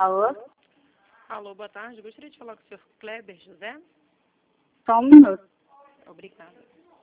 Alô? Alô, boa tarde. Gostaria de falar com o senhor Kleber José. Só um minuto. Obrigada.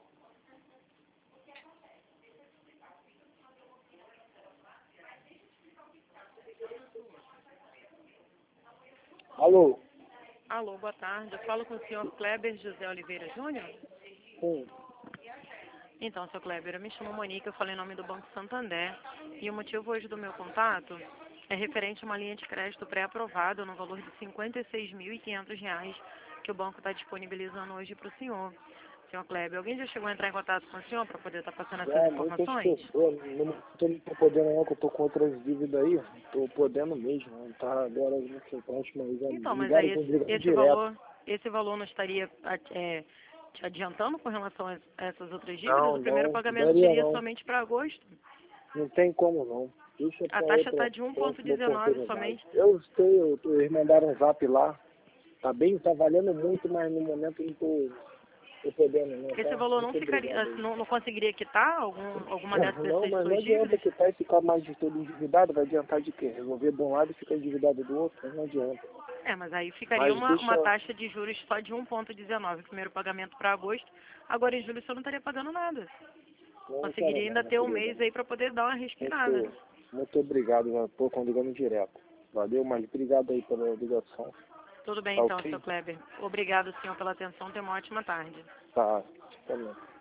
Alô? Alô, boa tarde. Eu falo com o senhor Kleber José Oliveira Júnior. Sim. Então, senhor Kleber, eu me chamo Monique, eu falo em nome do Banco Santander. E o motivo hoje do meu contato é referente a uma linha de crédito pré-aprovada no valor de R$ 56.500 que o banco está disponibilizando hoje para o senhor. Senhor Kleber, alguém já chegou a entrar em contato com o senhor para poder estar passando essas Muitas informações? pessoas, não tô podendo não, que eu tô com outras dívidas aí, tô podendo mesmo, não tá agora no frente, mas já Então, me mas ligaram aí com ligação direto. esse valor não estaria te adiantando com relação a essas outras dívidas? Não, O primeiro não, pagamento daria seria não, somente para agosto. não tem como não. Deixa A pra taxa está outra de próxima 1,19 oportunidade. somente. Eu sei, eles mandaram um zap lá, tá bem, tá valendo muito, mas no momento eu não tô podendo não, Esse tá? valor não Muito ficaria, obrigado aí. não conseguiria quitar alguma dessas Não, mas não suas adianta dívidas? quitar e ficar mais de todo endividado, vai adiantar de quê? Resolver de um lado e ficar endividado do outro, mas não adianta. É, mas aí ficaria Mas uma deixa, taxa de juros só de 1,19, primeiro pagamento para agosto. Agora em julho você não estaria pagando nada. não quero Conseguiria não, ainda minha ter um querida. mês aí para poder dar uma respirada. Muito obrigado, já tô ligando direto. Valeu, mas obrigado aí pela ligação. Tudo bem Tá então, ok? seu Kleber. Obrigado, senhor, pela atenção. Tenha uma ótima tarde. Tá, também.